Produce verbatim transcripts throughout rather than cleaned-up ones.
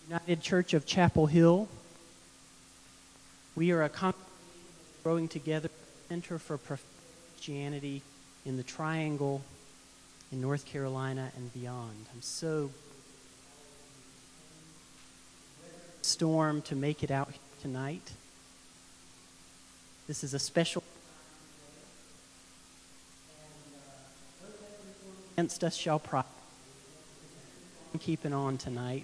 United Church of Chapel Hill. We are a congregation growing together, Center for Christianity in the Triangle, in North Carolina and beyond. I'm so storm to make it out tonight. This is a special against us shall prosper. I'm keeping on tonight.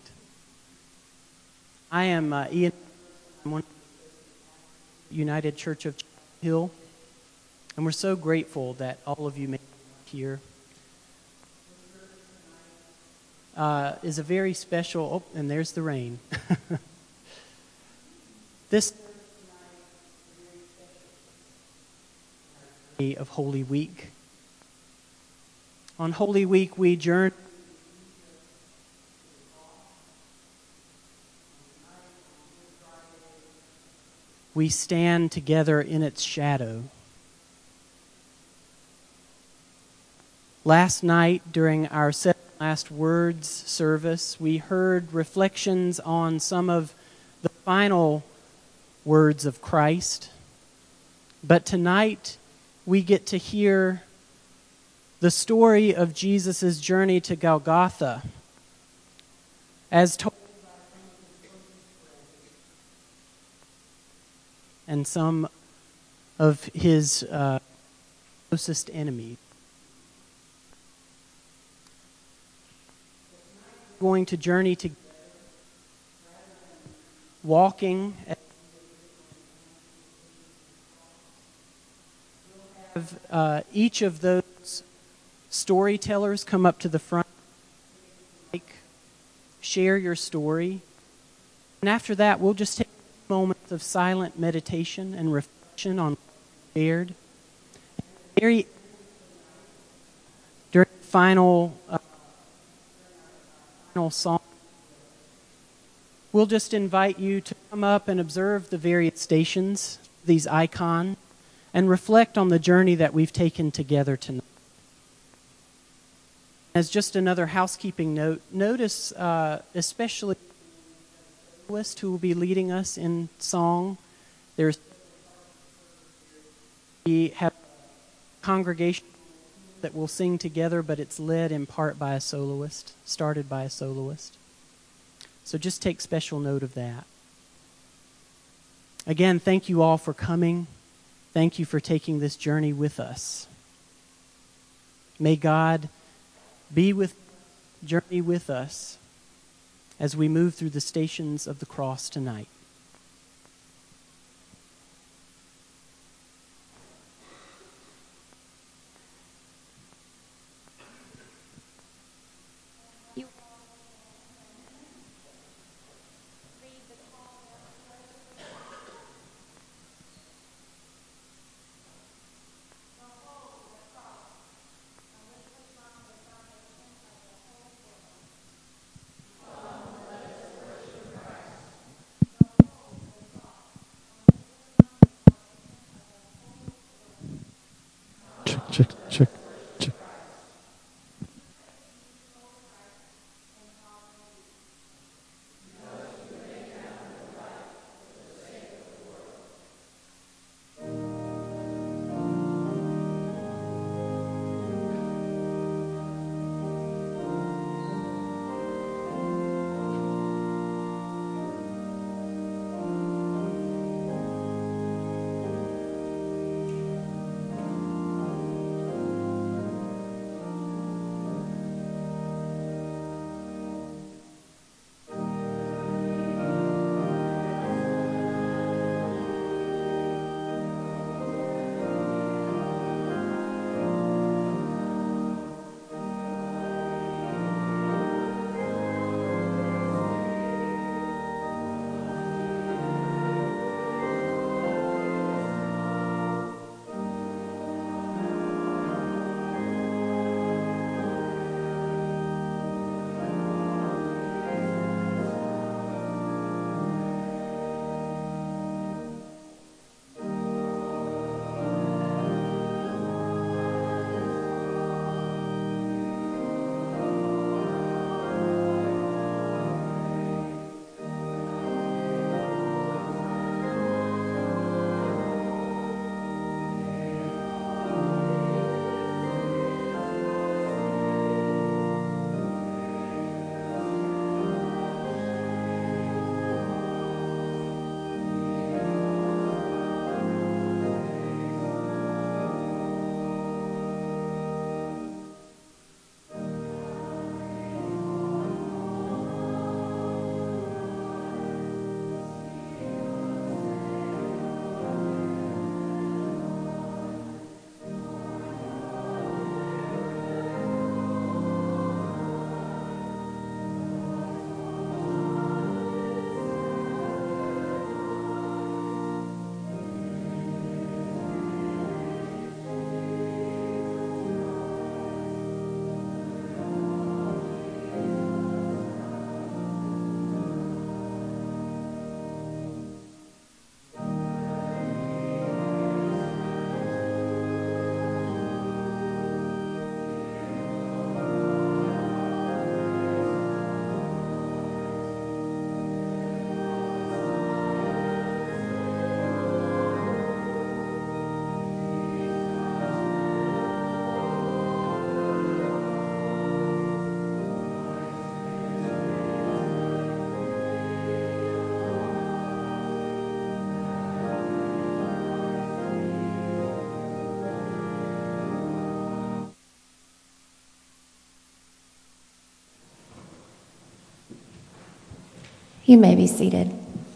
I am uh, Ian. I'm one of the United Church of Chapel Hill, and we're so grateful that all of you made it here. Uh, is a very special. Oh, and there's the rain. This day of Holy Week. On Holy Week, we journey. We stand together in its shadow. Last night, during our Seven Last Words service, we heard reflections on some of the final words of Christ. But tonight, we get to hear the story of Jesus' journey to Golgotha, as told and some of his uh, closest enemies. We're going to journey together, walking. Have uh, each of those storytellers come up to the front, share your story, and after that, we'll just take moments of silent meditation and reflection on what we shared. Very during the final uh, final song, we'll just invite you to come up and observe the various stations, these icons, and reflect on the journey that we've taken together tonight. As just another housekeeping note, notice uh, especially who will be leading us in song. There's we have a congregation that will sing together, but it's led in part by a soloist, started by a soloist. So just take special note of that. Again, thank you all for coming. Thank you for taking this journey with us. May God be with, journey with us as we move through the stations of the cross tonight. Check, check, check. You may be seated.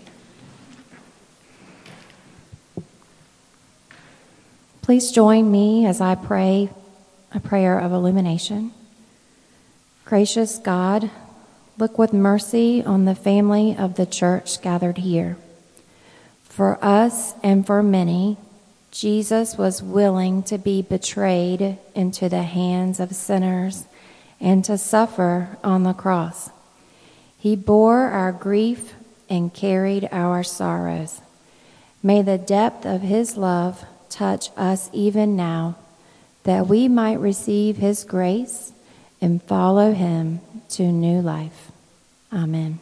Please join me as I pray a prayer of illumination. Gracious God, look with mercy on the family of the church gathered here. For us and for many, Jesus was willing to be betrayed into the hands of sinners and to suffer on the cross. He bore our grief and carried our sorrows. May the depth of his love touch us even now, that we might receive his grace and follow him to new life. Amen.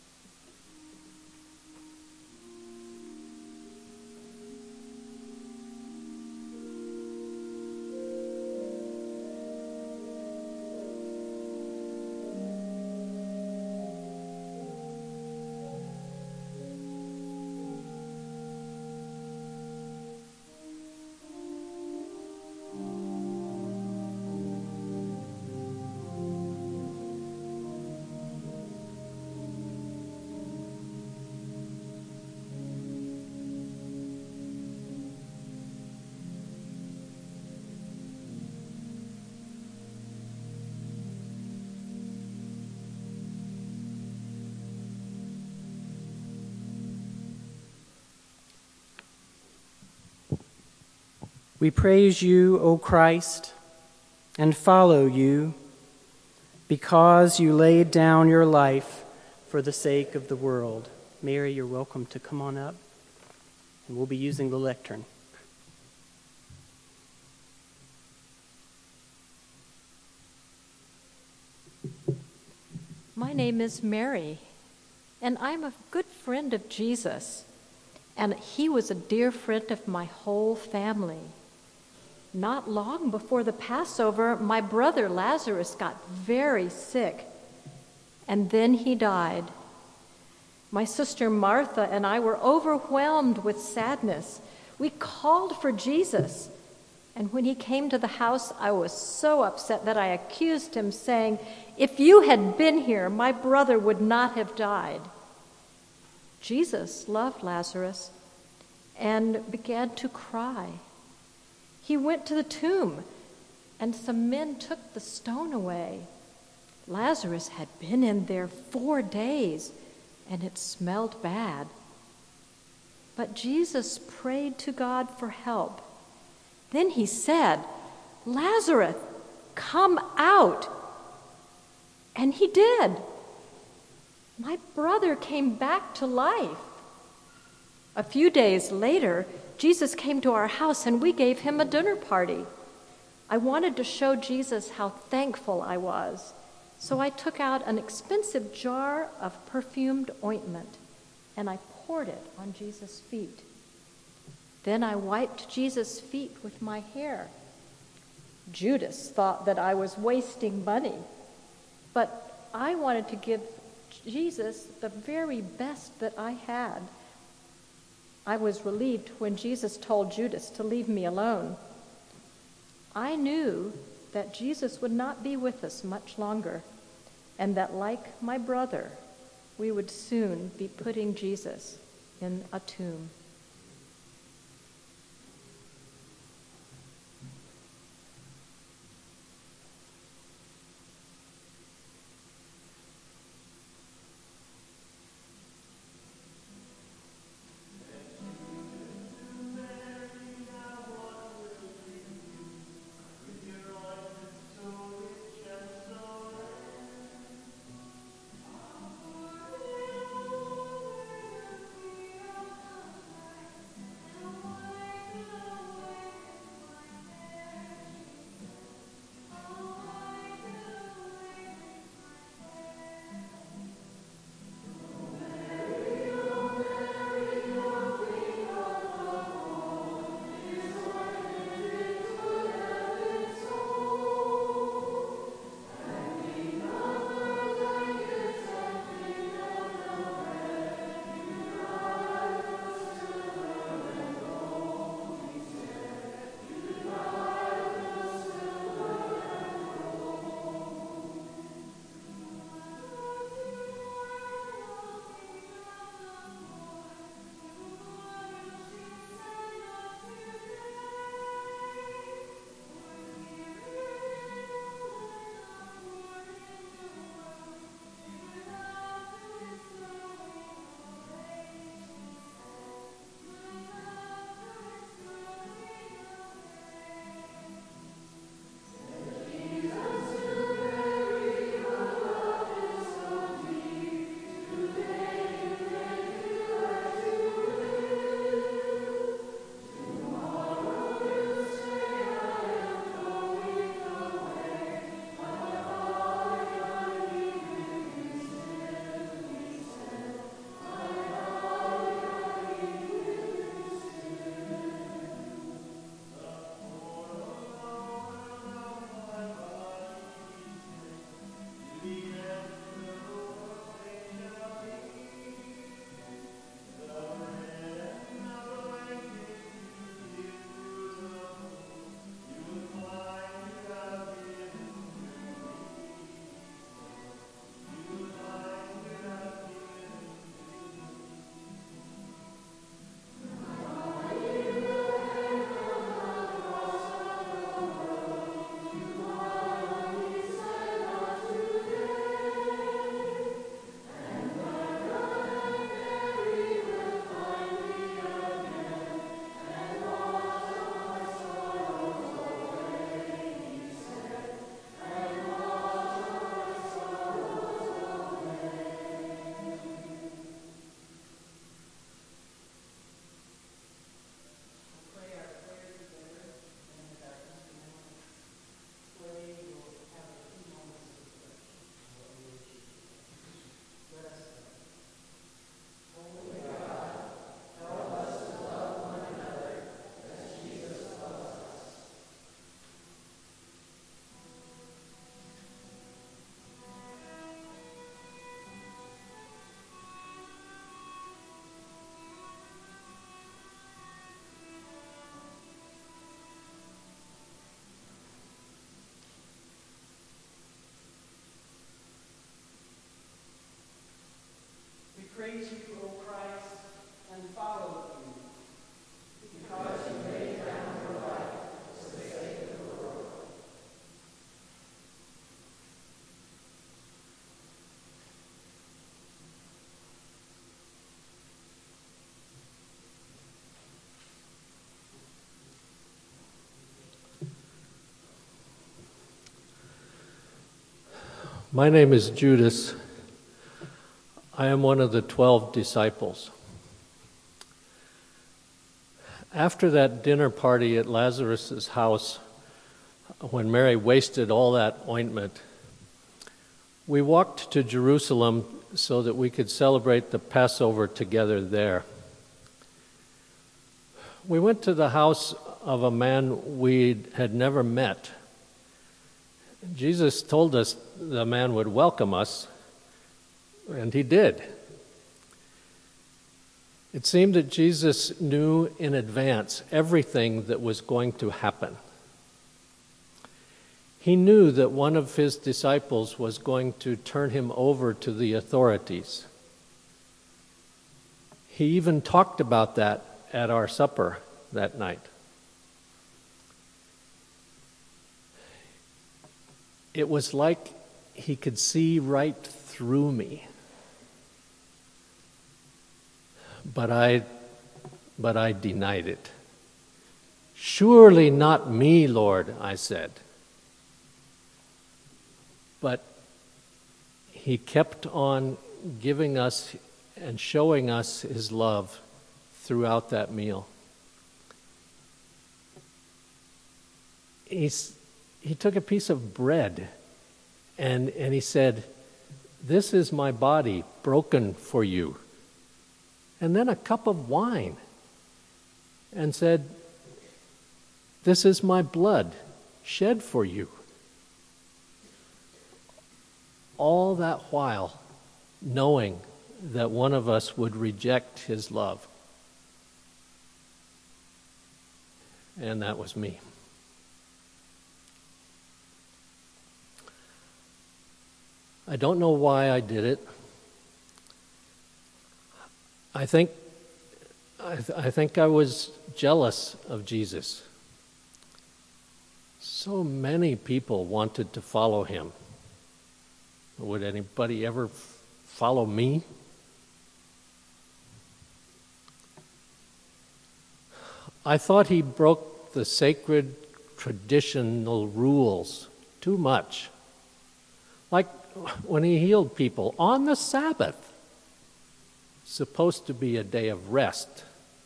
We praise you, O Christ, and follow you because you laid down your life for the sake of the world. Mary, you're welcome to come on up, and we'll be using the lectern. My name is Mary, and I'm a good friend of Jesus, and he was a dear friend of my whole family. Not long before the Passover, my brother Lazarus got very sick, and then he died. My sister Martha and I were overwhelmed with sadness. We called for Jesus, and when he came to the house, I was so upset that I accused him, saying, "If you had been here, my brother would not have died." Jesus loved Lazarus and began to cry. He went to the tomb, and some men took the stone away. Lazarus had been in there four days, and it smelled bad. But Jesus prayed to God for help. Then he said, "Lazarus, come out." And he did. My brother came back to life. A few days later, Jesus came to our house and we gave him a dinner party. I wanted to show Jesus how thankful I was, so I took out an expensive jar of perfumed ointment and I poured it on Jesus' feet. Then I wiped Jesus' feet with my hair. Judas thought that I was wasting money, but I wanted to give Jesus the very best that I had. I was relieved when Jesus told Judas to leave me alone. I knew that Jesus would not be with us much longer, and that like my brother, we would soon be putting Jesus in a tomb. My name is Judas. I am one of the twelve disciples. After that dinner party at Lazarus' house, when Mary wasted all that ointment, we walked to Jerusalem so that we could celebrate the Passover together there. We went to the house of a man we had never met. Jesus told us the man would welcome us, and he did. It seemed that Jesus knew in advance everything that was going to happen. He knew that one of his disciples was going to turn him over to the authorities. He even talked about that at our supper that night. It was like he could see right through me. But I, but I denied it. "Surely not me, Lord," I said. But he kept on giving us and showing us his love throughout that meal. He's, he took a piece of bread and, and he said, "This is my body broken for you." And then a cup of wine and said, "This is my blood shed for you." All that while knowing that one of us would reject his love. And that was me. I don't know why I did it. I think I, th- I think I was jealous of Jesus. So many people wanted to follow him. Would anybody ever f- follow me? I thought he broke the sacred traditional rules too much. Like when he healed people on the Sabbath. Supposed to be a day of rest.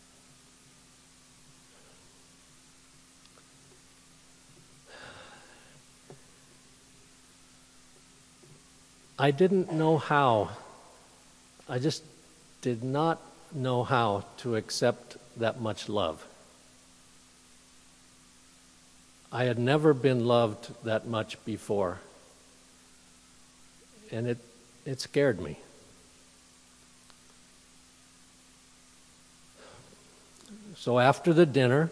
I didn't know how. I just did not know how to accept that much love. I had never been loved that much before. And it, it scared me. So after the dinner,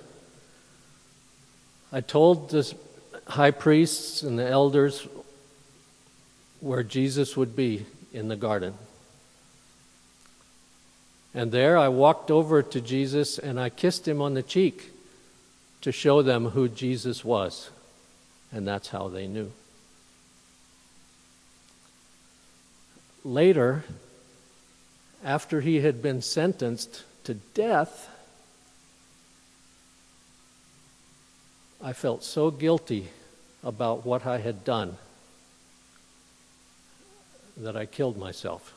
I told the high priests and the elders where Jesus would be in the garden. And there I walked over to Jesus and I kissed him on the cheek to show them who Jesus was. And that's how they knew. Later, after he had been sentenced to death, I felt so guilty about what I had done that I killed myself.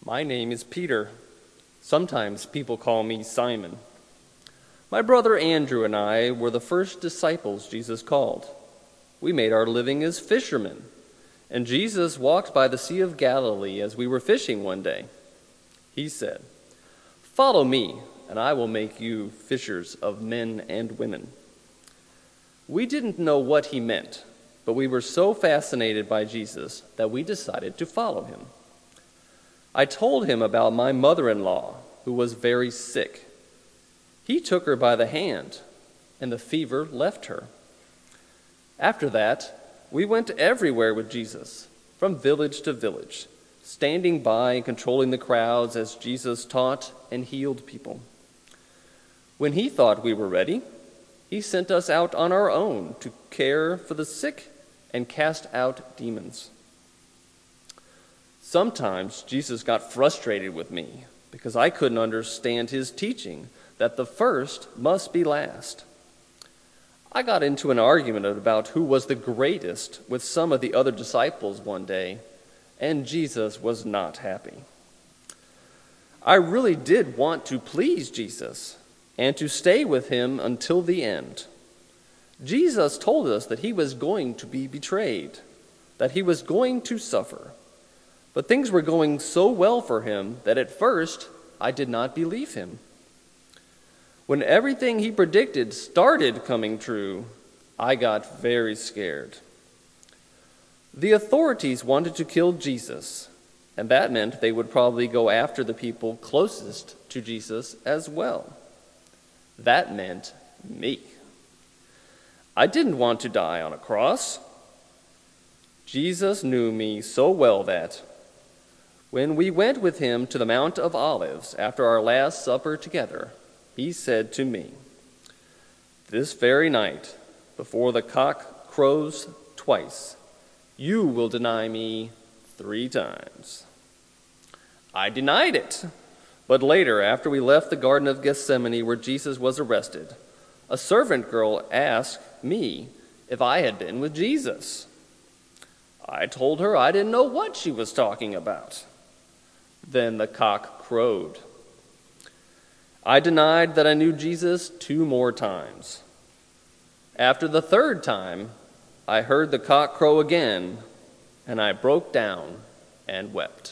My name is Peter. Sometimes people call me Simon. My brother Andrew and I were the first disciples Jesus called. We made our living as fishermen, and Jesus walked by the Sea of Galilee as we were fishing one day. He said, "Follow me, and I will make you fishers of men and women." We didn't know what he meant, but we were so fascinated by Jesus that we decided to follow him. I told him about my mother-in-law, who was very sick. He took her by the hand, and the fever left her. After that, we went everywhere with Jesus, from village to village, standing by and controlling the crowds as Jesus taught and healed people. When he thought we were ready, he sent us out on our own to care for the sick and cast out demons. Sometimes Jesus got frustrated with me because I couldn't understand his teaching that the first must be last. I got into an argument about who was the greatest with some of the other disciples one day, and Jesus was not happy. I really did want to please Jesus and to stay with him until the end. Jesus told us that he was going to be betrayed, that he was going to suffer. But things were going so well for him that at first I did not believe him. When everything he predicted started coming true, I got very scared. The authorities wanted to kill Jesus, and that meant they would probably go after the people closest to Jesus as well. That meant me. I didn't want to die on a cross. Jesus knew me so well that when we went with him to the Mount of Olives after our last supper together, he said to me, "This very night, before the cock crows twice, you will deny me three times." I denied it. But later, after we left the Garden of Gethsemane where Jesus was arrested, a servant girl asked me if I had been with Jesus. I told her I didn't know what she was talking about. Then the cock crowed. I denied that I knew Jesus two more times. After the third time, I heard the cock crow again, and I broke down and wept.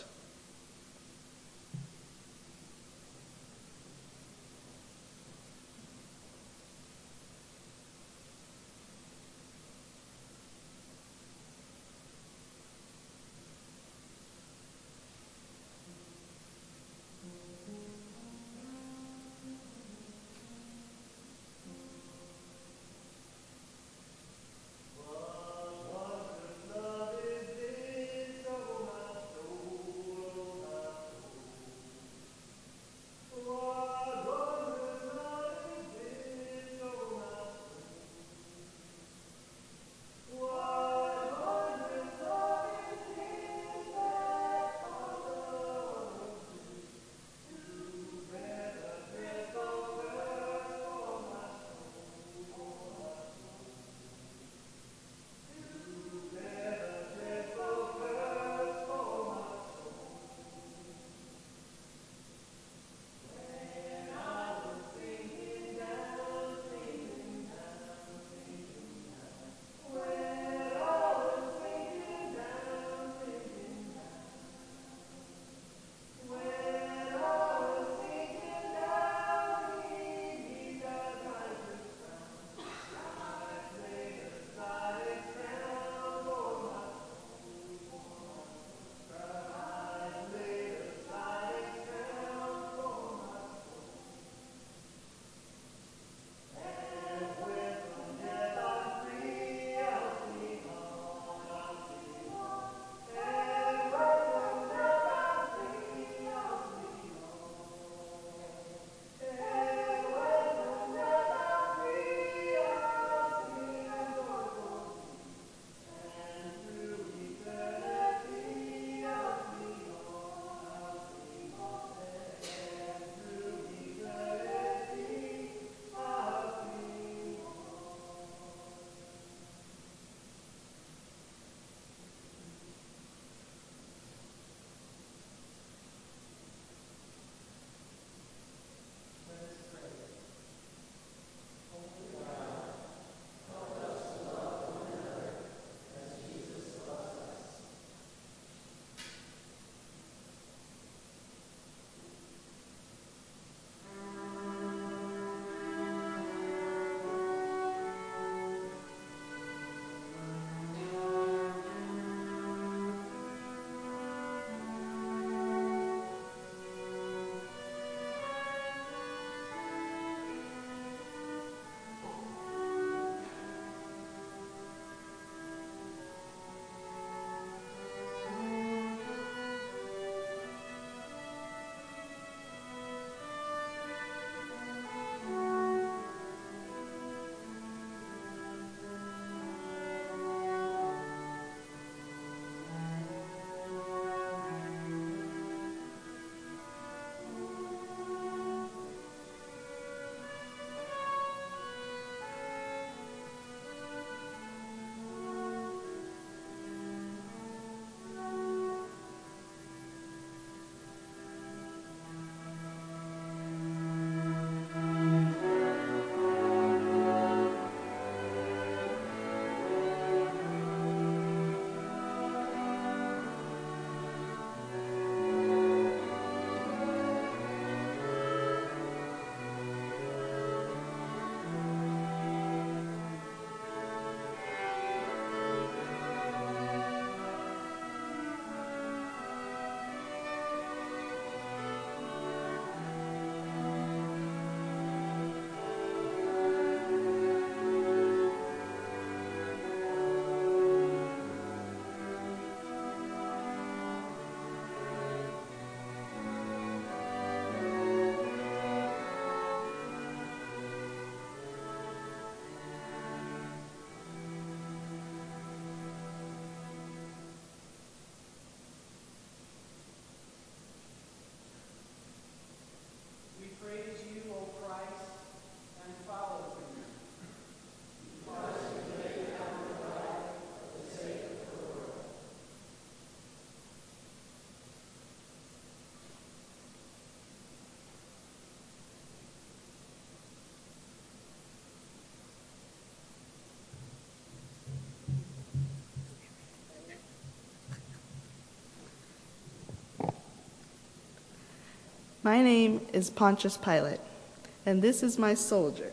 My name is Pontius Pilate, and this is my soldier.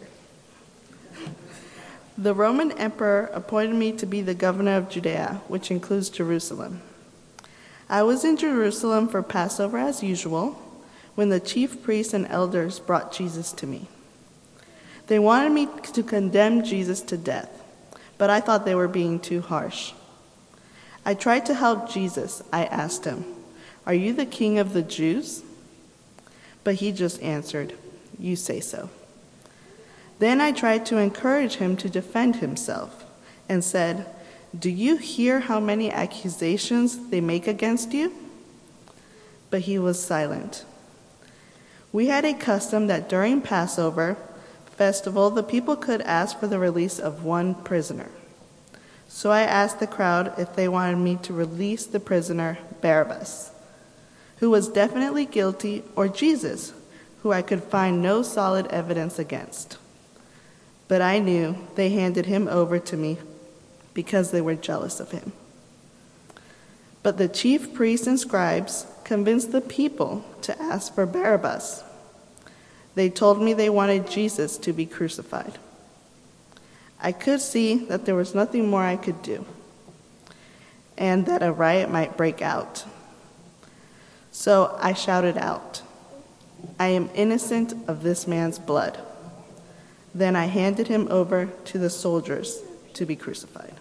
The Roman emperor appointed me to be the governor of Judea, which includes Jerusalem. I was in Jerusalem for Passover as usual, when the chief priests and elders brought Jesus to me. They wanted me to condemn Jesus to death, but I thought they were being too harsh. I tried to help Jesus. I asked him, "Are you the king of the Jews?" But he just answered, "You say so." Then I tried to encourage him to defend himself and said, "Do you hear how many accusations they make against you?" But he was silent. We had a custom that during Passover festival, the people could ask for the release of one prisoner. So I asked the crowd if they wanted me to release the prisoner Barabbas, who was definitely guilty, or Jesus, who I could find no solid evidence against. But I knew they handed him over to me because they were jealous of him. But the chief priests and scribes convinced the people to ask for Barabbas. They told me they wanted Jesus to be crucified. I could see that there was nothing more I could do, and that a riot might break out. So I shouted out, "I am innocent of this man's blood." Then I handed him over to the soldiers to be crucified.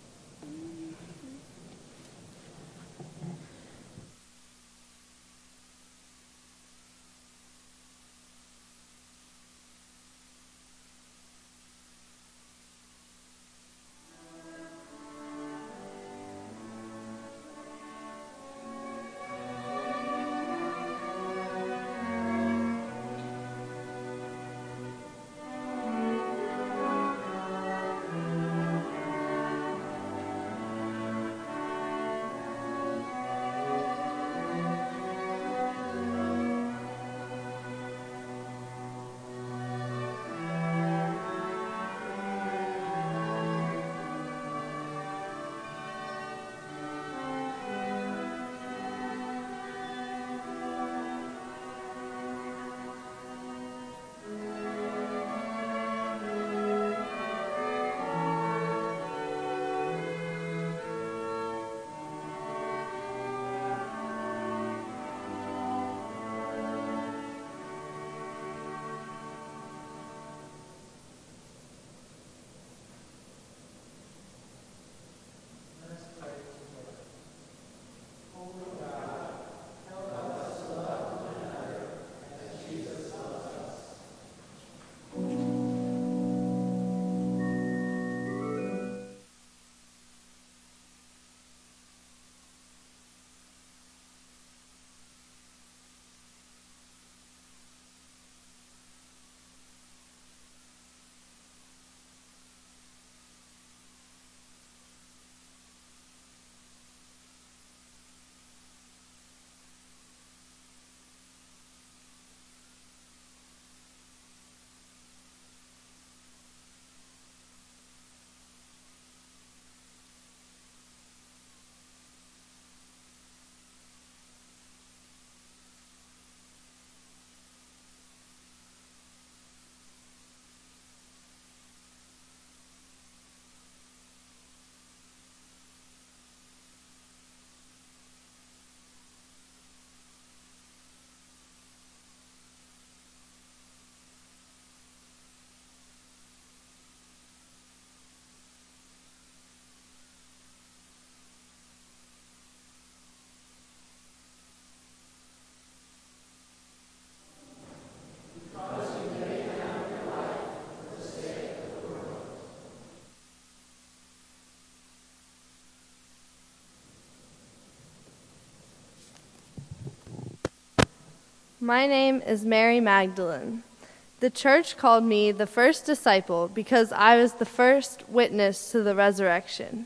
My name is Mary Magdalene. The church called me the first disciple because I was the first witness to the resurrection.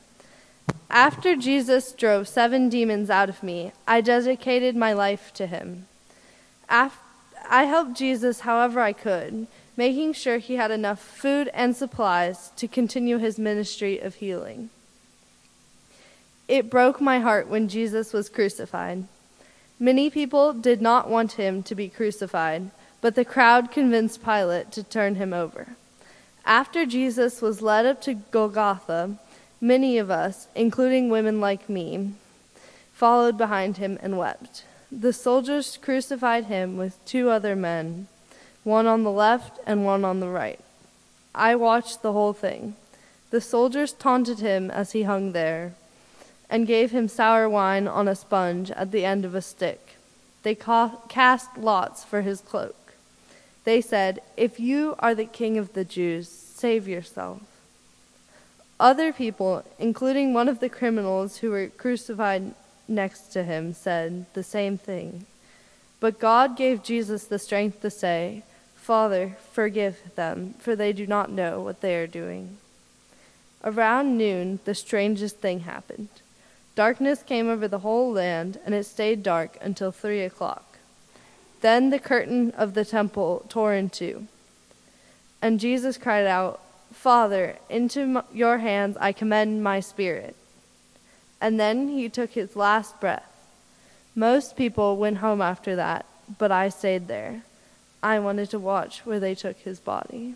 After Jesus drove seven demons out of me, I dedicated my life to him. Af- I helped Jesus however I could, making sure he had enough food and supplies to continue his ministry of healing. It broke my heart when Jesus was crucified. Many people did not want him to be crucified, but the crowd convinced Pilate to turn him over. After Jesus was led up to Golgotha, many of us, including women like me, followed behind him and wept. The soldiers crucified him with two other men, one on the left and one on the right. I watched the whole thing. The soldiers taunted him as he hung there, and gave him sour wine on a sponge at the end of a stick. They ca- cast lots for his cloak. They said, "If you are the king of the Jews, save yourself." Other people, including one of the criminals who were crucified next to him, said the same thing. But God gave Jesus the strength to say, "Father, forgive them, for they do not know what they are doing." Around noon, the strangest thing happened. Darkness came over the whole land, and it stayed dark until three o'clock. Then the curtain of the temple tore in two, and Jesus cried out, "Father, into your hands I commend my spirit." And then he took his last breath. Most people went home after that, but I stayed there. I wanted to watch where they took his body.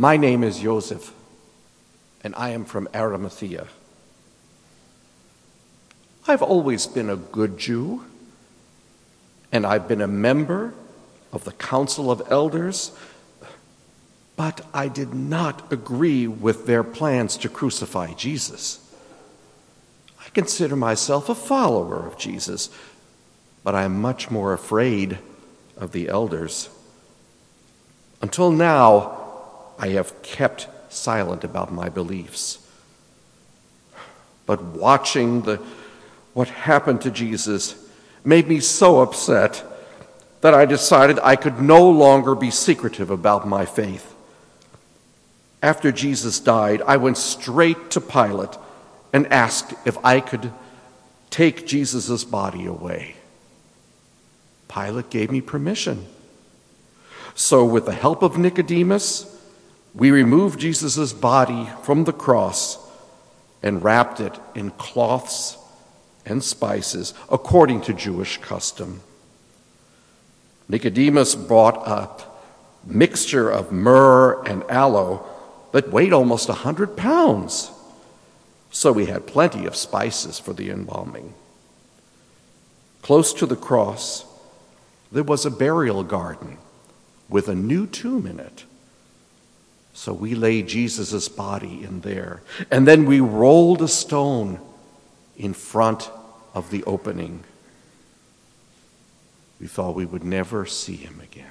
My name is Joseph, and I am from Arimathea. I've always been a good Jew, and I've been a member of the Council of Elders, but I did not agree with their plans to crucify Jesus. I consider myself a follower of Jesus, but I am much more afraid of the elders. Until now, I have kept silent about my beliefs. But watching the what happened to Jesus made me so upset that I decided I could no longer be secretive about my faith. After Jesus died, I went straight to Pilate and asked if I could take Jesus' body away. Pilate gave me permission. So with the help of Nicodemus, we removed Jesus' body from the cross and wrapped it in cloths and spices according to Jewish custom. Nicodemus brought a mixture of myrrh and aloe that weighed almost a hundred pounds. So we had plenty of spices for the embalming. Close to the cross, there was a burial garden with a new tomb in it. So we laid Jesus' body in there, and then we rolled a stone in front of the opening. We thought we would never see him again.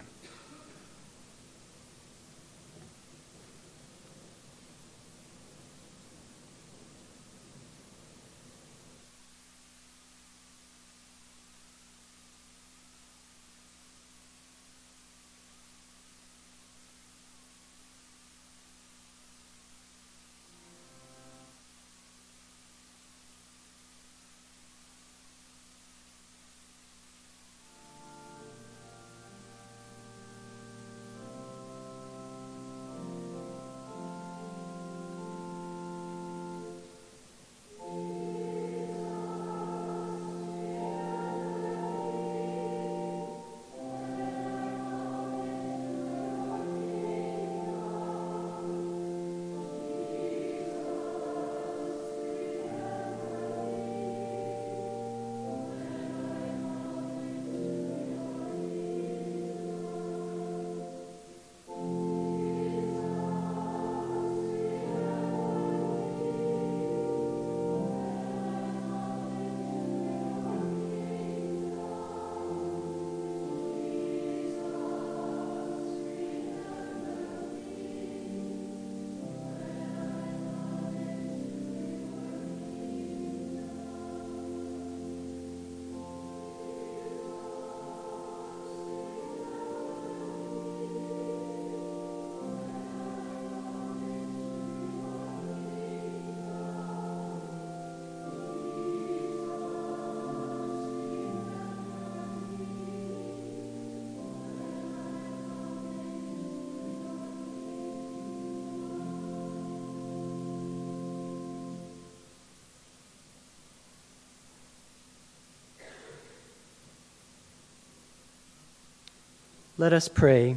Let us pray.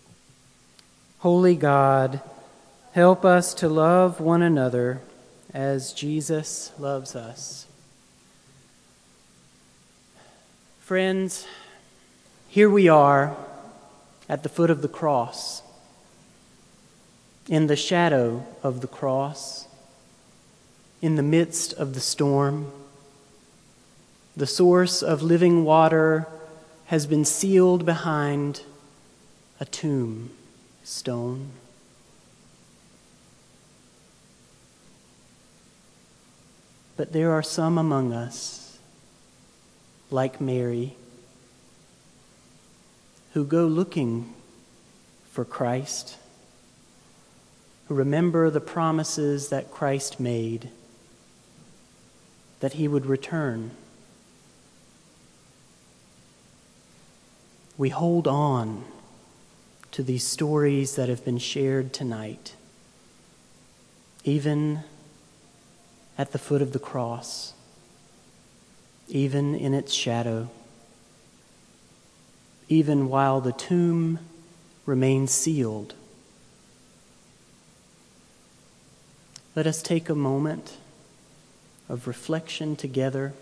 Holy God, help us to love one another as Jesus loves us. Friends, here we are at the foot of the cross, in the shadow of the cross, in the midst of the storm. The source of living water has been sealed behind a tomb stone. But there are some among us, like Mary, who go looking for Christ, who remember the promises that Christ made, that he would return. We hold on to these stories that have been shared tonight, even at the foot of the cross, even in its shadow, even while the tomb remains sealed. Let us take a moment of reflection together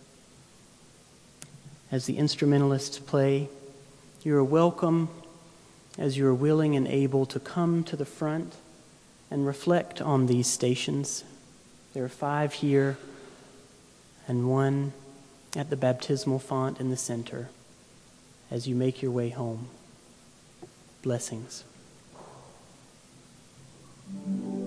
as the instrumentalists play. You are welcome, as you are willing and able, to come to the front and reflect on these stations. There are five here and one at the baptismal font in the center as you make your way home. Blessings.